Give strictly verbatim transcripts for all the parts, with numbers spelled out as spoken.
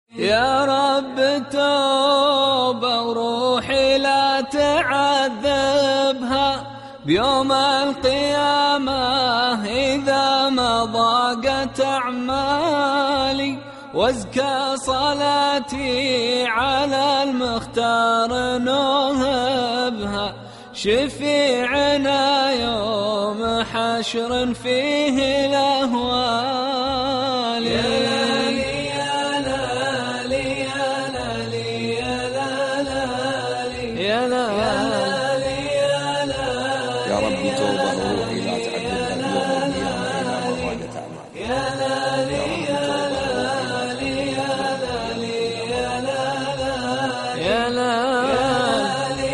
يا رب توبة وروحي لا تعذبها بيوم القيامة إذا ما ضاقت أعمالي، وازكى صلاتي على المختار نوهبها شفيعنا يوم حشر فيه الأهوال. يا لالي يا لالي يا لالي يا لالي يا لالي يا لالي يا رب توبة وروحي لا تعذبها بيوم القيامة إذا ما ضاقت أعمالي. يا لالي يا لالي يا لالي يا لالي يا لالي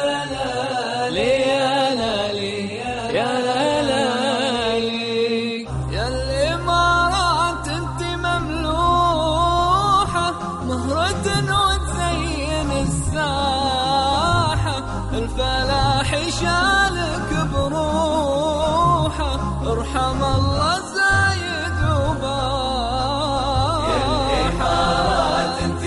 يا لالي يا الإمارات انت مملوحة مهرة وتزين الساحة، الفلاح شالك بروحه ارحم الله زايد وباحة. يا الإمارات انت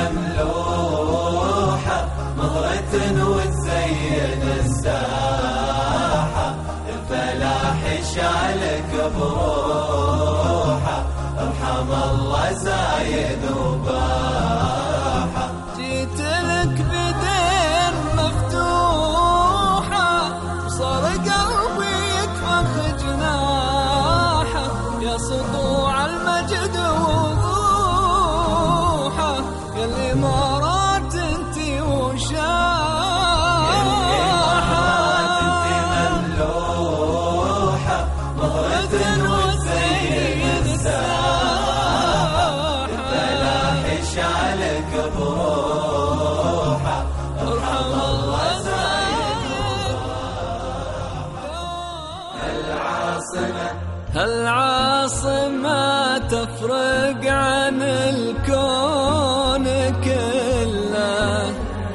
مملوحة مهرة وتزين الساحة، الفلاح شالك بروحه ارحم الله زايد وباحة. جيت لك بدين مفتوحة وصار قلبي يكفخ جناحه، يا سطوع المجد وضوحه يا الإمارات انتي وشاحة. يا الإمارات انت مملوحة مهرة وتزين الساحة، الفلاح شالك بروحه ارحم الله زايد وباحة. العاصمة هالعاصمة تفرق عن الكون كله،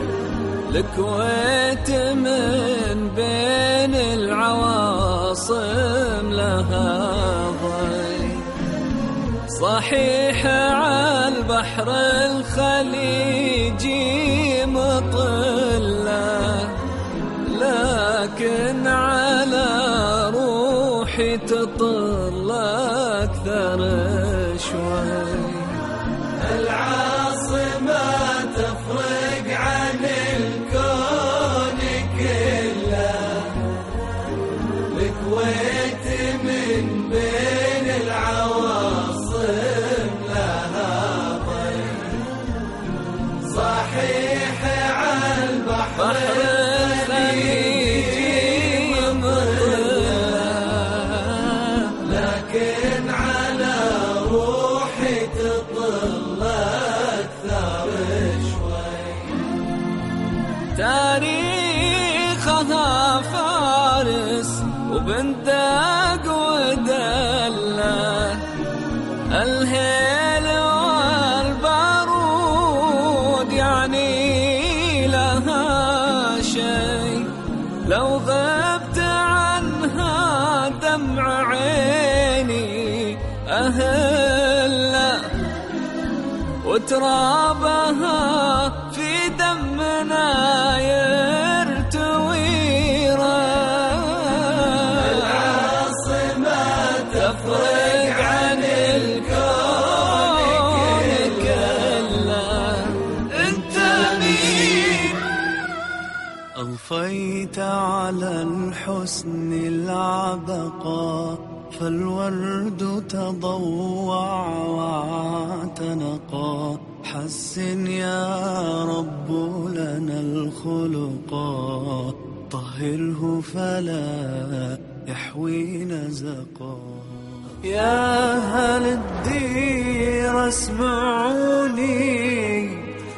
الكويت من بين العواصم لها ضي، صحيح على البحر الخليجي مطلة، لكن على روحي تطل أكثر شوي. العاصمة تفرق عن الكون كله، الكويت من بين العواصم لها ضي، صحيح على البحر الخليجي مطلة، لكن على روحي تطل أكثر شوي. تاريخها فارس وبندق ودلة، الهيل والبارود يعني لها شيء، لو غبت عنها دمع عيني أهله، وترابها في دمنا يرتوي راه. العاصمة تفرق عن الكون كله، انت مين؟ أضفيت على الحسن العبقى، فالورد تضوع واعتنقا، حسن يا رب لنا الخلقا، طهره فلا يحوي نزقا. يا أهل الدير اسمعوني،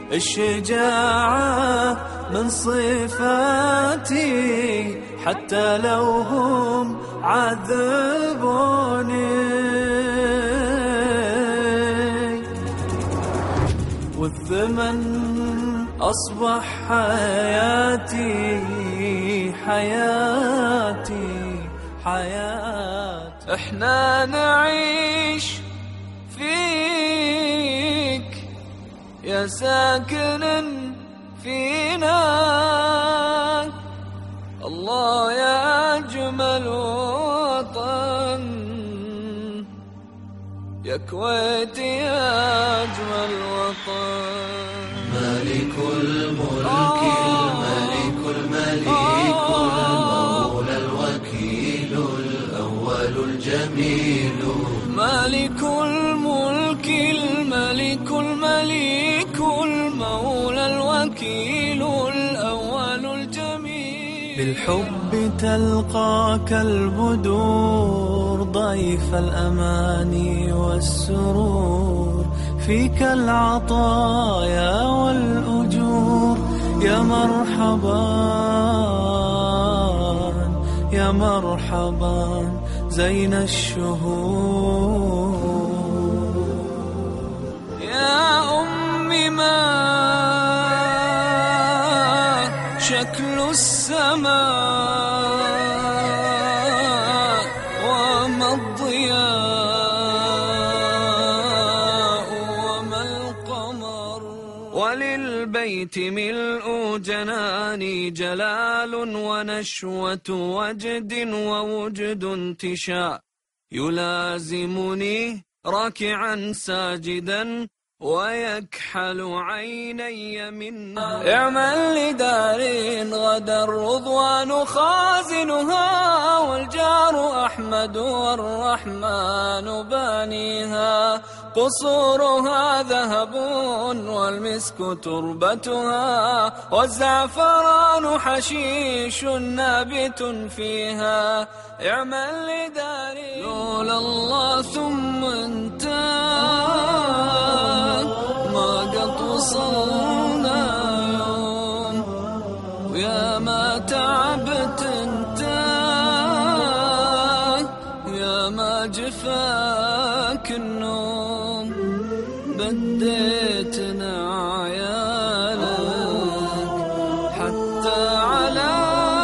الشجاعة من صفاتي، حتى لو هم عذبوني، والثمن أصبح حياتي حياتي حياتي. احنا نعيش فيك ساكن فينا. الله يا أجمل وطن، يا كويت يا أجمل وطن. ملك الملك الملك المليك المولى الوكيل الأول الجميل. مالك الملك الملك المليك المولى الوكيل الأول الجميل. بالحب تلقاك البدور ضيف الأماني والسرور، فيك العطايا والأجور. يا مرحبا يا مرحبا زين الشهور. يا أمي ما شكل السماء وما الضياء وما القمر. وللبيت ملء جناني جلال ونشوة وجد ووجد انتشاء، يلازمني راكعا ساجدا ويكحل عيني منا. اعمل لدار غدا الرضوان خازنها، والجار أحمد والرحمن بانيها. قصورها ذهب والمسك تربتها، والزعفران حشيش نابت فيها. اعمل لدار لولا الله ثم انت ما قد وصلنا يوم. ويا ما تعبت انت يا ما جفاك النوم. بديتنا عيالك حتى على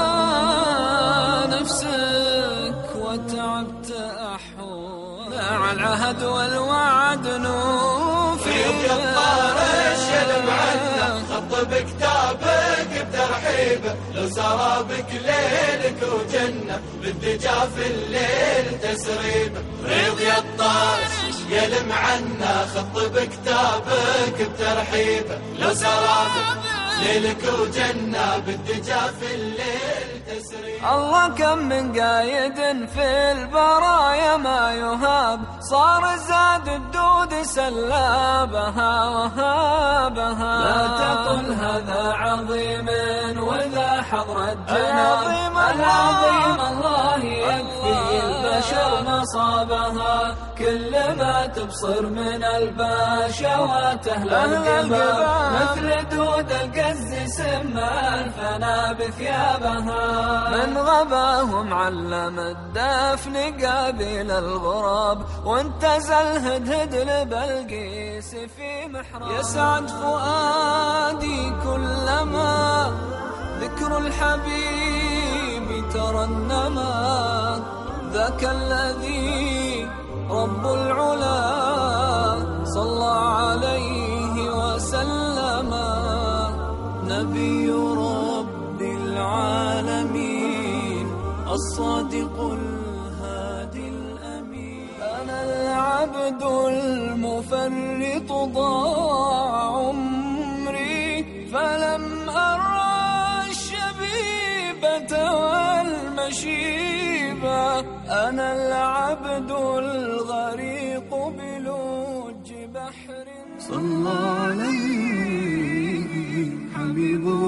نفسك وتعبت أحوال. مع العهد والوعد نوفي. الشلم عنا خط بكتابك بترحيبه، لو سرى بك ليلك وجنة بالدجا في الليل تسريبه. ريض يا الطارش يلم عنا خط بكتابك بترحيبه، لو سرى بك ليلك وجنة بالدجا في الليل تسريبه. الله كم من قايد في البرايا ما يهاب، صار زاد الدود سلابها وهابها. لا تقل هذا عظيم وذا حضر الجناب، العظيم الله يكفي البشر مصابها. كل ما تبصر من البشوات أهل القباب، مثل دود القز سما الفنا بثيابها. من غباهم علم الدفن قابل الغراب، وانتزل الهدهد لبلقيس في محراب. يسعد فؤادي كلما ذكر الحبيب ترنما، ذاك الذي رب العلا صلى عليه وسلم. نبي رب العالمين الصادق الهادي الأمين. أنا العبد المفرط ضاع عمري، فلم أرى الشبيبة والمشيبة. أنا العبد الغريق بلوج بحر. صلى عليه حبيبه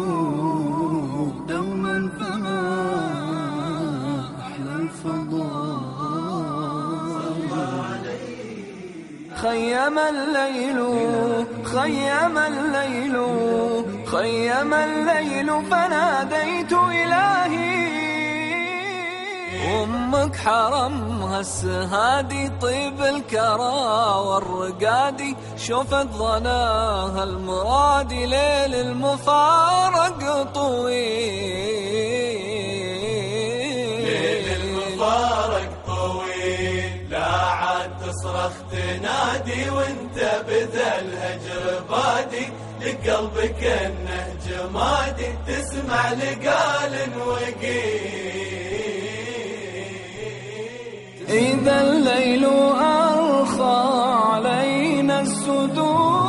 دوما فما أحلى الفضاء. خيم الليل خيم الليل خيم الليل فناديت إلهي. أمك حرمها السهادي طيب الكرى والرقادي، شوفت ظناها المرادي ليل المفارق طويل. ليل المفارق طويل لا عاد تصرى تصرخ تنادي وانت بذا الهجر بادي، لقلبك انه جمادي تسمع لقال وقيل. إذا الليل أرخى علينا السدول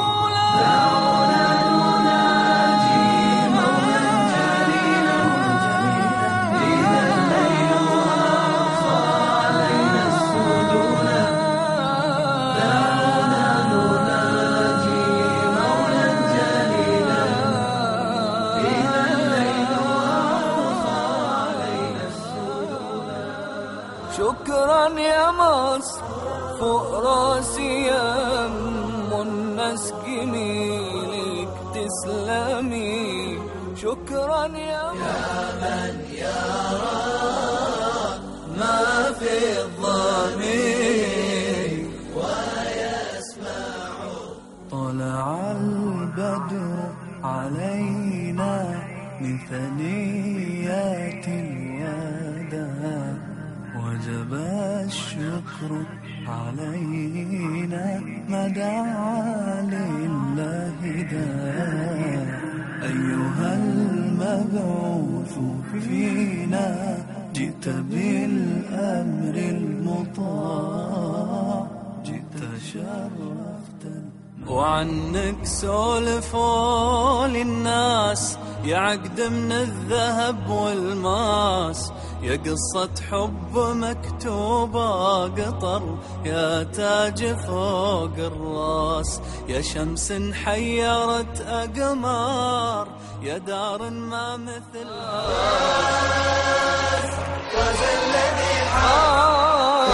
شكرا يا مصر فوق راسي يم النسكني لك تسلمي. شكرا يا من يرى ما في الضمير ويسمع. طلع البدر علينا من ثنيات الوداع، وجب الشكر علينا ما دعا لله داع. أيها المبعوث فينا جئت بالأمر المطاع، جئت شرفت وعنك سولفوا للناس يا عقد من الذهب والماس، يا قصة حب مكتوبة قطر يا تاج فوق الراس، يا شمس حيرت أقمار يا دار ما مثلها. فاز الذي حاز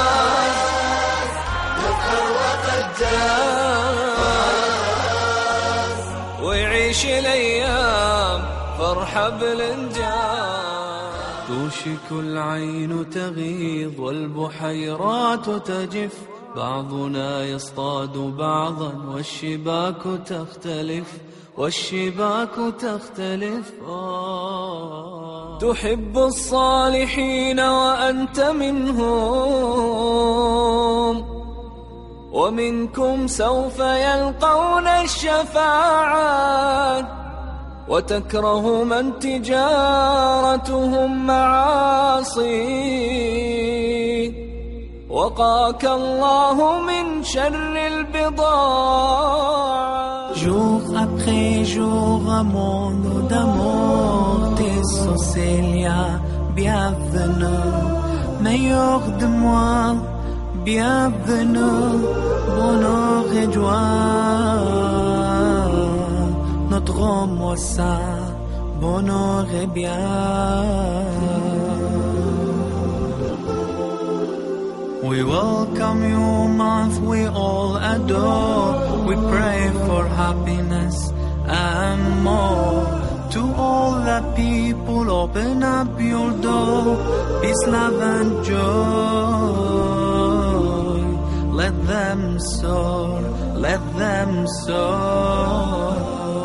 يفخر وقد جاز، ويعيش الأيام فرحة بالإنجاز. توشك العين تغيض والبحيرات تجف، بعضنا يصطاد بعضا والشباك تختلف والشباك تختلف. آه تحب الصالحين وأنت منهم، ومنكم سوف يلقون الشفاعات، وتكره من تجارتهم معاصي، وقاك الله من شر البضاعة. Jour après jour, mon lot d'amour, tes Célia, bienvenue, meilleur de moi, bienvenue, bonheur et joie, notre homme ça, bonheur et bien. We welcome you, month we all adore. We pray for happiness and more. To all the people, open up your door. Peace, love and joy. Let them soar, let them soar.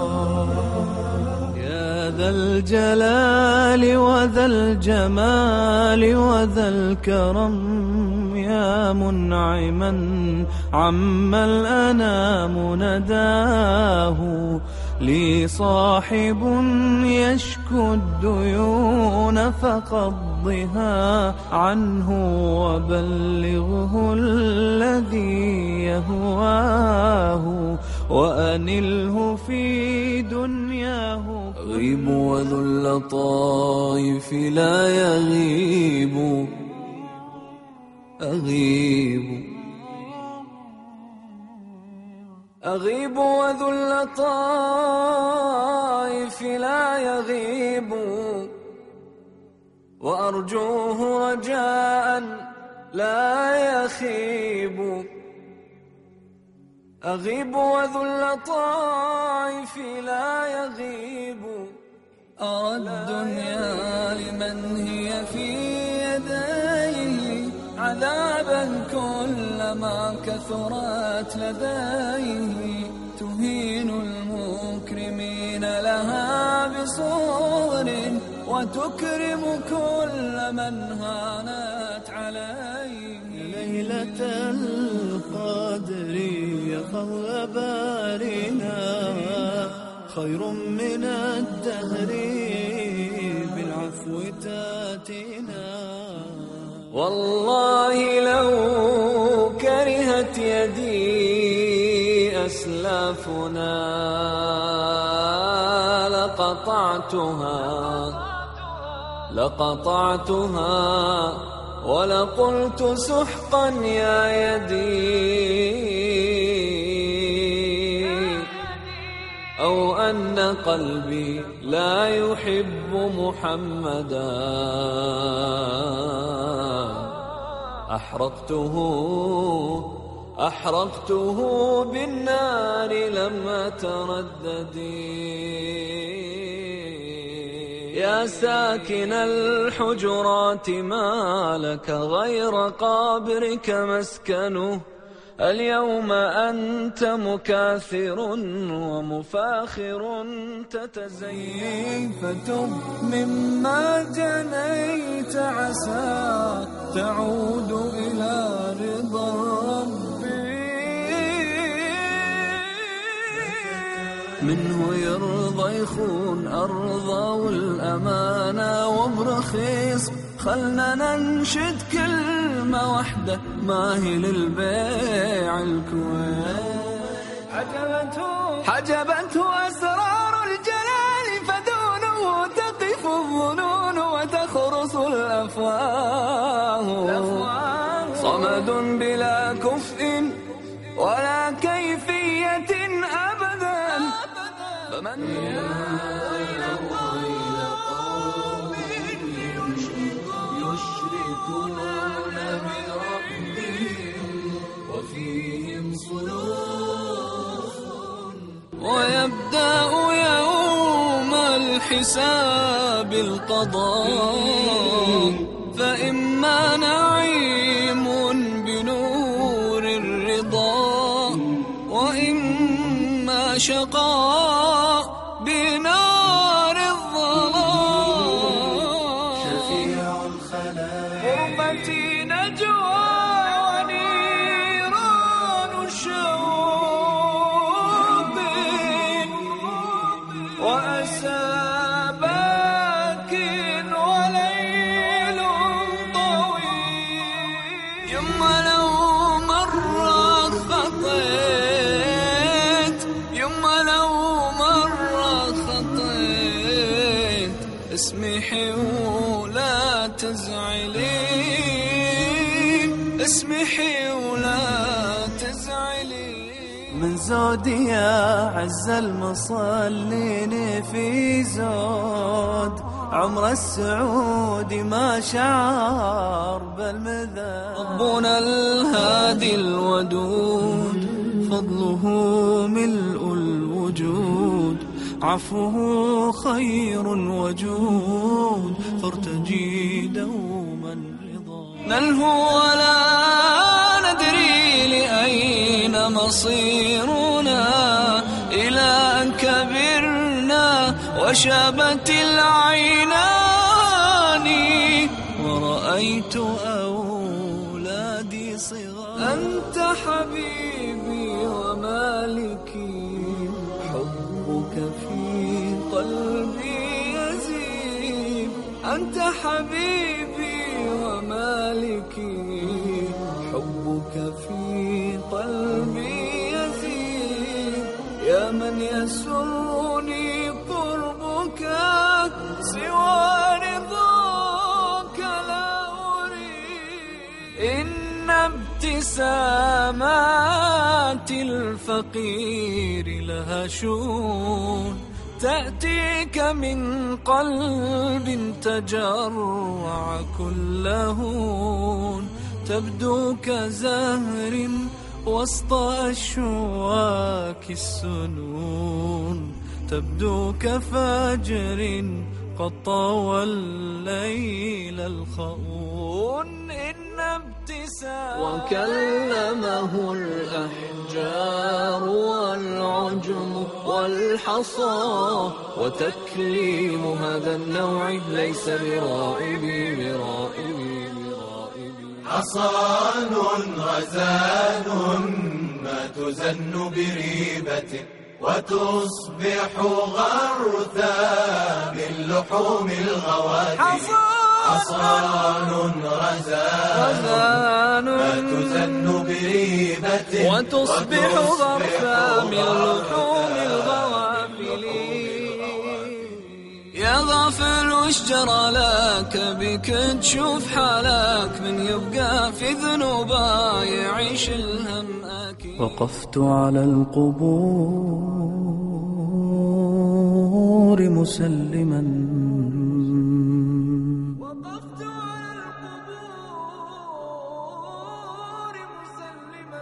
يا ذا الجلال وذا الجمال وذا الكرم، يا منعما عم الأنام نداه، لي صاحب يشكو الديون فقضها عنه، وبلغه الذي يهواه، وأنله في دنياه. أغيب وذو اللطائف لا يغيب، أغيب أغيب وذو اللطائف لا يغيب، وأرجوه رجاء لا يخيب. أغيب وذو اللطائف لا يغيب. أرى الدنيا لمن هي في يديه عذابا كلما كثرت لديه، تهين المكرمين لها بصور، وتكرم كل من هانت عليه. إليه ليلة القدر يا فضل بارنا خير من الدهر بالعفو تاتينا. والله لو كرهت يدي أسلافنا لقطعتها لقطعتها ولقلت سحقا يا يدي أو أن قلبي لا يحب محمدا أحرقته أحرقته بالنار لم أترددي. يا ساكن الحجرات ما لك غير قابرك مسكنه اليوم أنت مكاثر ومفاخر تتزين فتب مما جنيت عسى تعود إلى رضا ربي منه يرضى يخون أرضى والأمانة وبرخيص خلنا ننشد كلمة واحدة ما هي للبيع الكويت. حجبته حجبته أسرار الجلال فدونه تقف الظنون وتخرص الأفواه صمد بلا كفء ولا كيفية أبدا فمن ويبدأ يوم الحساب القضاء فإما نعيم بنور الرضا وإما شقاء بنار الظلام. شفيع الخلائق غربتي نجوى ونيران الشوق وأسى باكٍ وليل طويل. يما لو مرة خطيت يما لو مرة خطيت اسمحي ولا تزعلي اسمحي ولا تزعلي. من زودي يا عز المصلين في زود عمر السعود ما شعر بالمذا. ربنا الهادي الودود فضله ملء الوجود عفوه خير وجود فارتجي دوما رضا. نلهو ولا ندري لأين مصيرنا إلى أن كبرنا وشابت العينان ورأيت أولادي صغار. أنت حبيبي ومالكي حبك في قلبي يزيد. أنت حبيبي ومالكي حبك في قلبي يزيد. يا من يسرني قربك سوى رضاك لا أريد. إن ابتسامات الفقير لها شون تأتيك من قلب تجرع كله تبدو كزهر وسط أشواك السنون تبدو كفجر قد طوى الليل الخؤون. إن ابتسام وكلمه الأحجار والعجم والحصى وتكليم هذا النوع ليس برائبي برائبي برائبي. حصان رزان ما تزن بريبة وتصبح غرثا من لحوم الغوافل. حصان رزان ما تزن بريبة وتصبح غرثا من لحوم الغوافل. يا غافل وش جرى لك بك تشوف حالك من يبقى في ذنوبه يعيش الهم أكيد. وقفت على القبور مسلما وقفت على القبور مسلما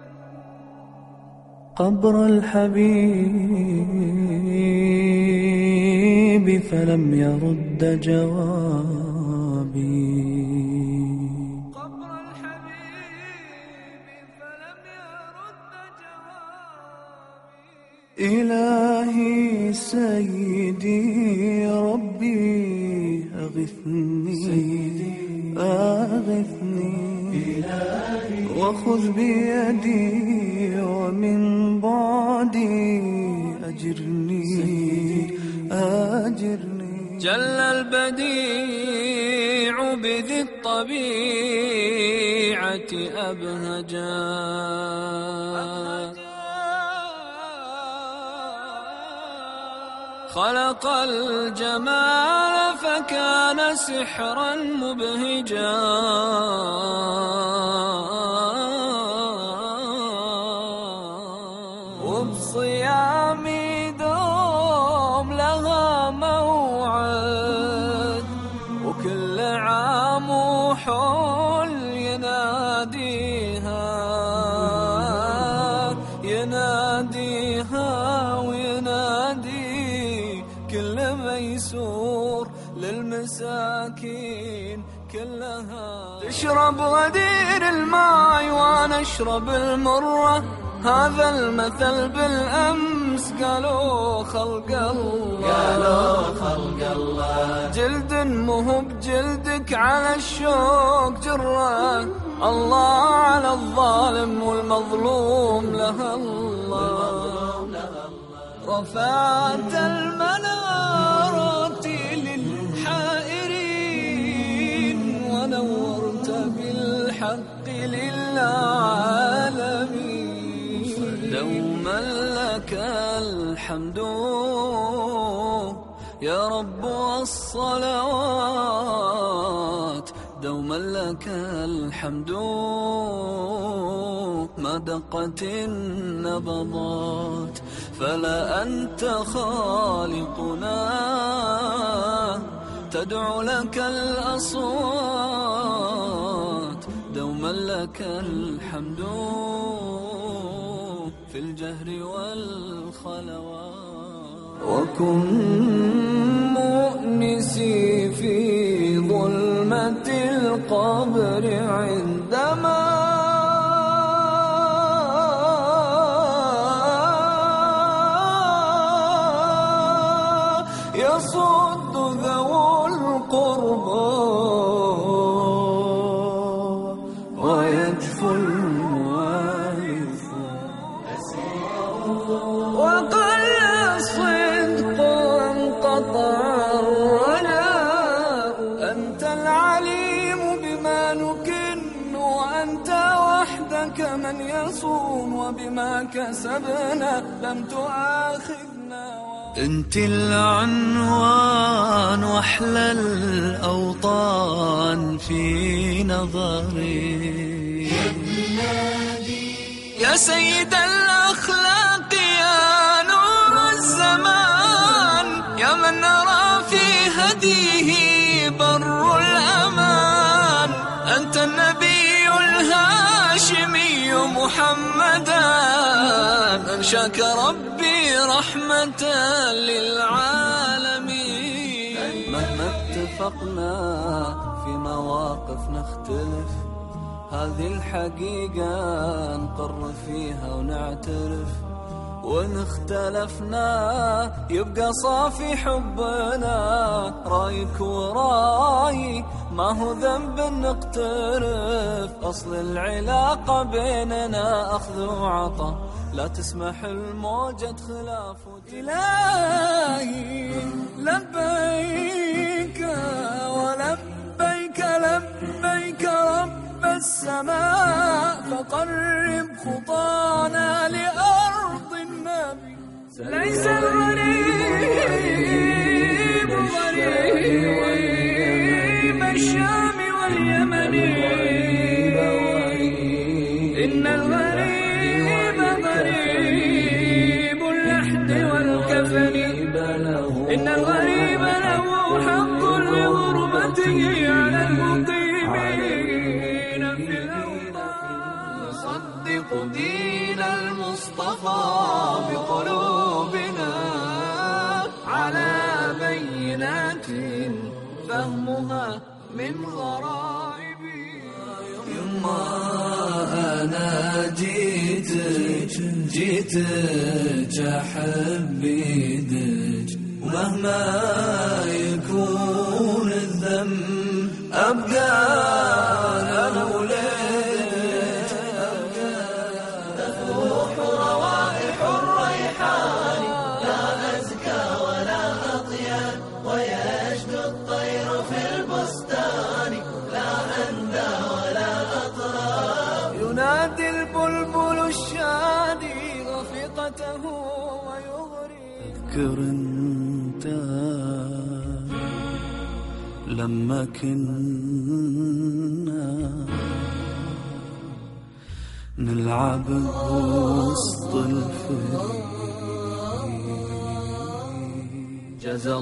قبر الحبيب فلم يرد جوابي. قبر الحبيب فلم يرد جوابي. إلهي سيدي ربي أغثني أغثني وخذ بيدي ومن بعدي أجرني أجرني. جل البديع بذي الطبيعة أبهجا خلق الجمال فكان سحرا مبهجا. وبصيامي دوم لها موعد وكل عام وحول يناديها يناديها وينادي كل ميسور للمساكين كلها. تشرب غدير الماء وانا اشرب المرة. هذا المثل بالأمس قالوا خلق الله قالوا خلق الله. جلد مهو بجلدك على الشوق جرة. الله على الظالم والمظلوم له الله. رفعت المنارات للحائرين ونورت بالحق للعالمين. دوما لك الحمد يا رب والصلوات. دوما لك الحمد ما دقت النبضات. فلا أنت خالقنا تدعو لك الأصوات. دوما لك الحمد في الجهر والخلوات. وكن مؤنسي في ظلمة القبر عندما يصد ذو القربى ويجفو الموالف. وقل الصدق انقطع الرجاء. أنت العليم بما نكن وأنت وحدك من يصون وبما كسبنا لم تؤاخذنا. انت العنوان واحلى الاوطان في نظري. يا سيد الاخلاق يا نور الزمان. يا من نرى في هديه بر الامان. انت النبي الهاشمي محمدا. انشاك ربي رحمة للعالمين. مهما اتفقنا في مواقف نختلف. هذه الحقيقة نقر فيها ونعترف. وإن اختلفنا يبقى صافي حبنا، رايك وراي ما هو ذنب نقترف، أصل العلاقة بيننا أخذ وعطا، لا تسمح الموجة خلاف. إلهي لبيك ولبيك لبيك رب السماء، فقرب خطانا لأرض النبي. ليس الغريب غريب الشام واليمن، إن الغريب غريب اللحد والكفن، إن الغريب له حق لغربته على المقيمين في الأوطان. نصدق دين المصطفى بقلوبنا على بينات فهمها من غرائب. يما أنا جيتك جيتك أحب يدك، ومهما يكون الذنب أبقى أنا وليك، تفوح روائح الريحان لا أزكى ولا أطيب، ويشدو الطير في البستان لا أندى ولا أطراب، ينادي البلبل الشادي رفيقته ويغري. اذكر انت لما كنا نلعب بوسط الفريق، جزى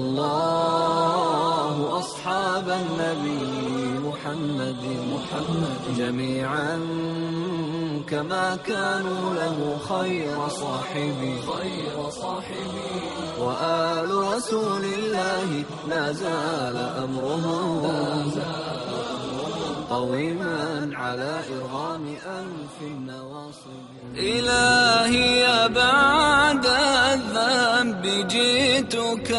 الله أصحاب النبي محمد محمد جميعا كما كانوا له خير صاحبي خير صاحبي، وآل رسول الله لا زال أمرهم قويما على إرغام أنف النواصب. إلهي يا بعد الذنب جئتك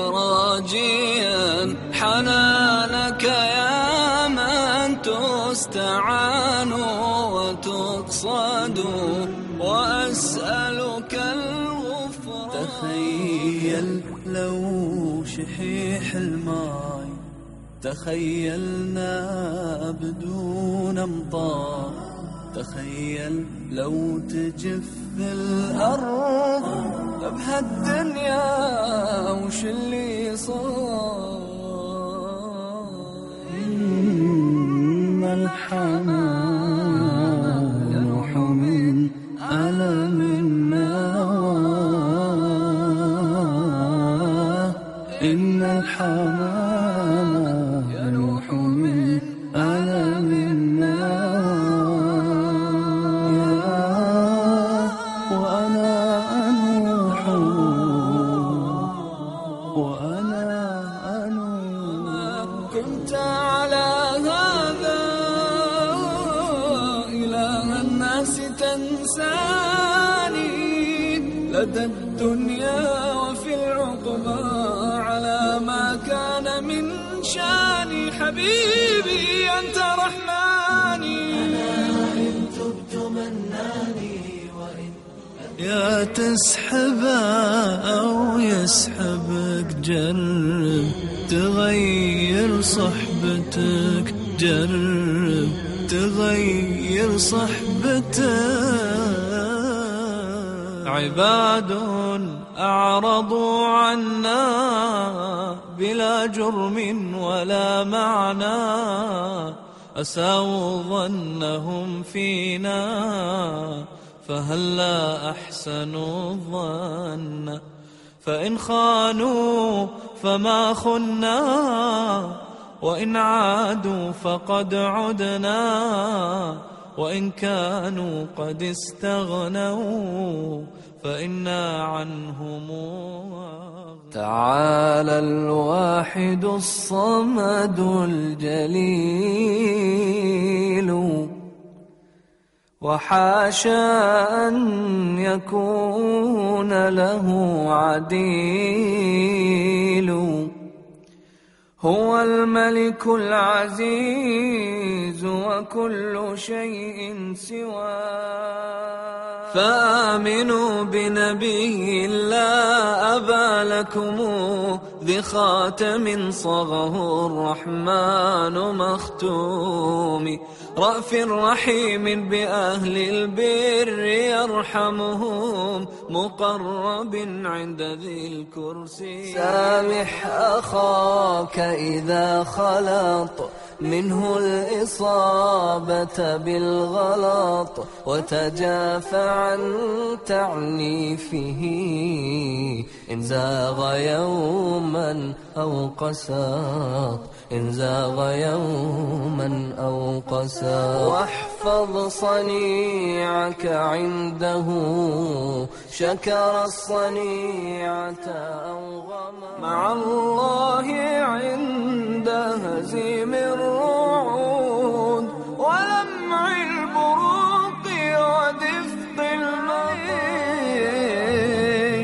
راجيا حنانك يا من تستعان وتقصد، وأسألك الغفران. تخيل لو شحيح الماي تخيلنا بدون امطار، تخيل لو تجف الأرض بهالدنيا وش اللي صار. إن الحنان يروح من ألم النوى، إن الحنان يروح من ألم النوى، وأنا أنوح وأنا أنوح. كنت على هذا إله الناس تنساني، لدى الدنيا وفي العقبى على ما كان من شاني. حبيبي أنت رحماني، أنا إن تبت مناني، وإن يا تسحبه أو يسحبك جرب تغير صحبتك، جرب تغير صحبتك. عباد أعرضوا عنا بلا جرم ولا معنى، أساءوا ظنهم فينا فهلا أحسنوا الظن. فإن خانوا فما خنا، وإن عادوا فقد عدنا، وإن كانوا قد استغنوا فإنا عنهم. تعالى الواحد الصمد الجليل، وحاشا أن يكون له عديل، هو الملك العزيز وكل شيء سواه. فآمنوا بنبي لا أبى لكم ذي خاتم صغه الرحمن مختوم، رأف رحيم بأهل البر يرحمهم، مقرب عند ذي الكرسي. سامح أخاك إذا خلط منه الإصابة بالغلط، وتجافى عن تعنيفه إن زاغ يوما أو قساط، إن زاغ يوما أو قساط. واحفظ صنيعك عنده، شكر الصنيعة أو غما، مع الله عند هزيم الرعود ولمع البروق ودفق الماء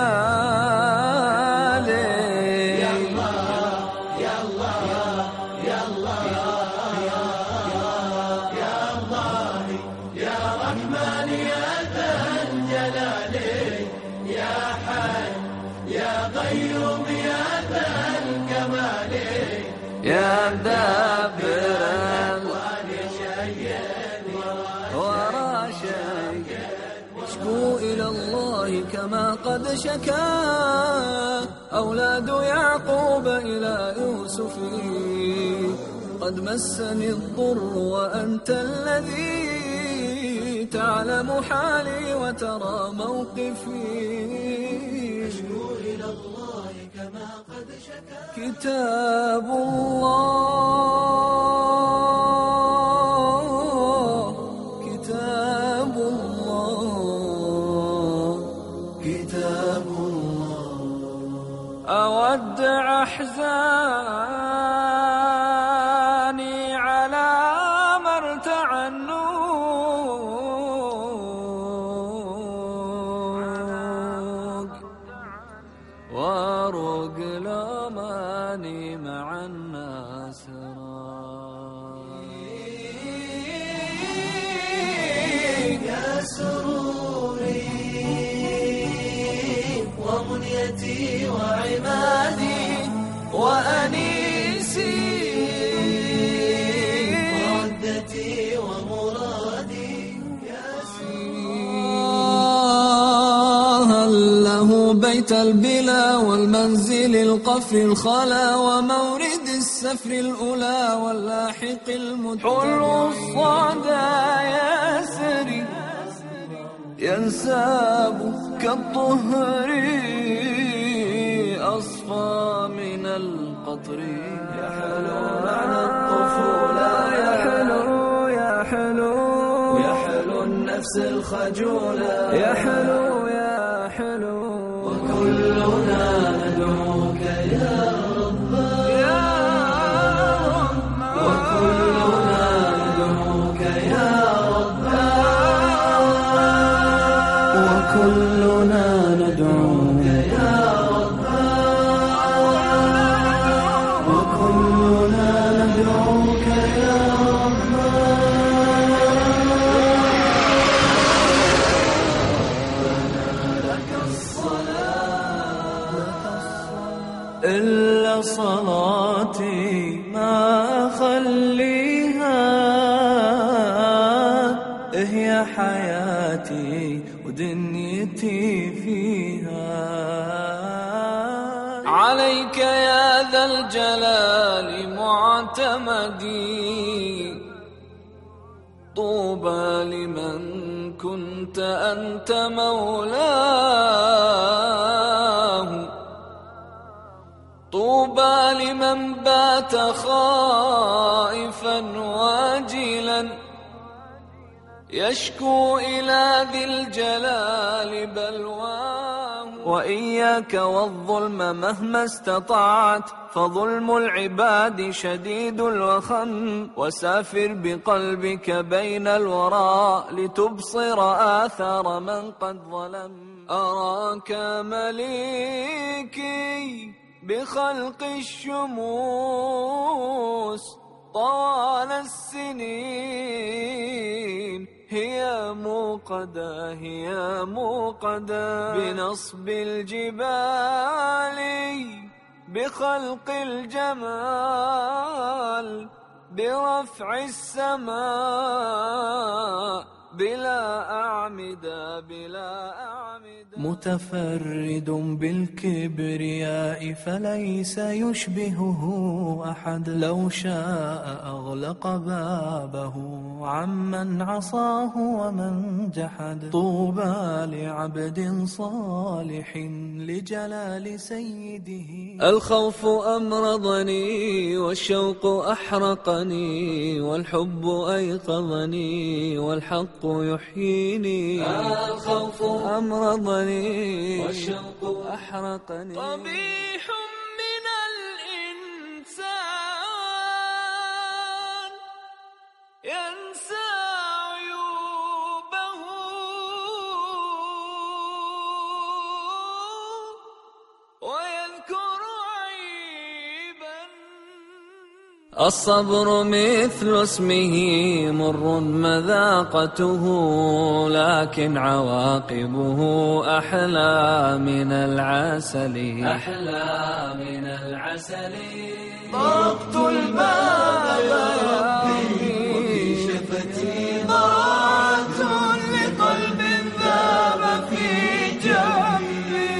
شماله. يا الله يا الله يا الله يا الله يا رحمن يا ذا الجلال، يا حي يا قيوم يا ذا الكمال، يا دابر الأكوان شيد ورا شيد. اشكو إلى الله كما قد شكا أولاد يعقوب إلى يوسف، قد مسني الضر وأنت الذي تعلم حالي وترى موقفي. اشكو إلى الله كما قد شكا. كتاب الله كتاب الله كتاب الله، أودع أحزاني على ما ارتعنوك، واروق لماني مع الناس رايق. يا سروري ومنيتي وعمادي وأنيسي وعدتي ومرادي. يا هل له بيت البلا والمنزل القفر الخلا، ومورد السفر الأولى واللاحق المدبر. حلو الصعدا يسري ينساب كالطهر، أصفى من القطر. يا حلو معنى الطفولة، يا حلو يا حلو يا حلو النفس الخجولة، يا حلو يا حلو. وكلنا ندعوك يا رب يا رب، وكلنا ندعوك يا رب، وكلنا ندعوك يا رب، وكلنا ندعوك يا رب. لك الصلاة إلا صلاتي ما أخليها، هي حياتي ودنيتي فيها. عليك يا ذا الجلال معتمدي، طوبى لمن كنت أنت مولاه، طوبى لمن بات خائفا واجلا، يشكو إلى ذي الجلال بلواه. وإياك والظلم مهما استطعت، فظلم العباد شديد الوخم. وسافر بقلبك بين الورى لتبصر آثار من قد ظلم. أراك مليكي بخلق الشموس طوال السنين، هي موقدة هي موقدة بنصب الجبال، بخلق الجمال برفع السماء، بلا أعمدة بلا أعمدة. متفرد بالكبرياء فليس يشبهه أحد، لو شاء أغلق بابه عمن عصاه ومن جحد. طوبى لعبد صالح لجلال سيده. الخوف أمرضني والشوق أحرقني، والحب أيقظني والحق يحييني. الخوف أمرضني والشوق أحرقني. قبيح من الإنسان ينسى عيوبه، ويذكر عيبا. الصبر مثل اسمه مر مذاقته، لكن عواقبه أحلى من العسل أحلى من العسل. طرقت الباب يا ربي وفي شفتي ضراعة لقلب ذاب في جنبي،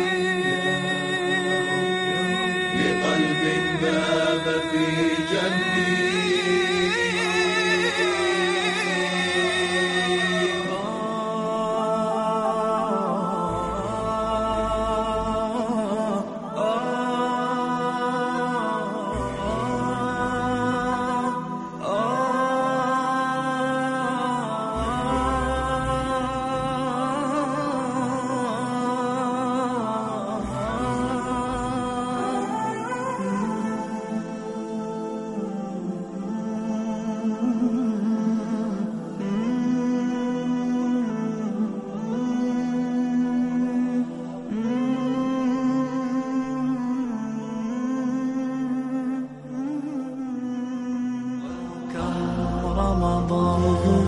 لقلب ذاب في جنبي. رمضان